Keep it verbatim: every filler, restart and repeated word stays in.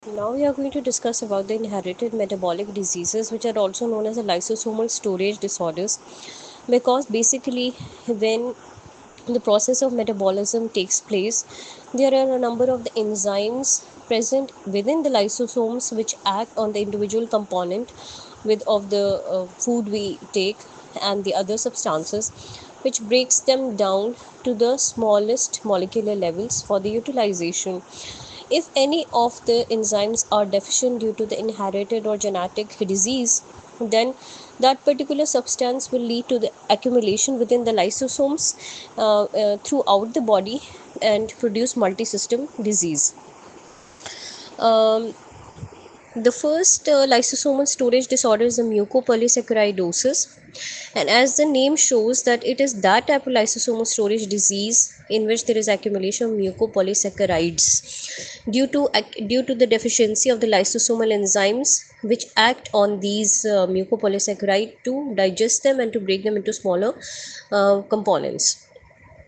Now we are going to discuss about the inherited metabolic diseases, which are also known as the lysosomal storage disorders, because basically when the process of metabolism takes place, there are a number of the enzymes present within the lysosomes which act on the individual component with of the uh, food we take and the other substances, which breaks them down to the smallest molecular levels for the utilization. If any of the enzymes are deficient due to the inherited or genetic disease, then that particular substance will lead to the accumulation within the lysosomes uh, uh, throughout the body and produce multi-system disease. Um, the first uh, lysosomal storage disorder is the mucopolysaccharidosis, and as the name shows that it is that type of lysosomal storage disease in which there is accumulation of mucopolysaccharides due to due to the deficiency of the lysosomal enzymes which act on these uh, mucopolysaccharides to digest them and to break them into smaller uh, components.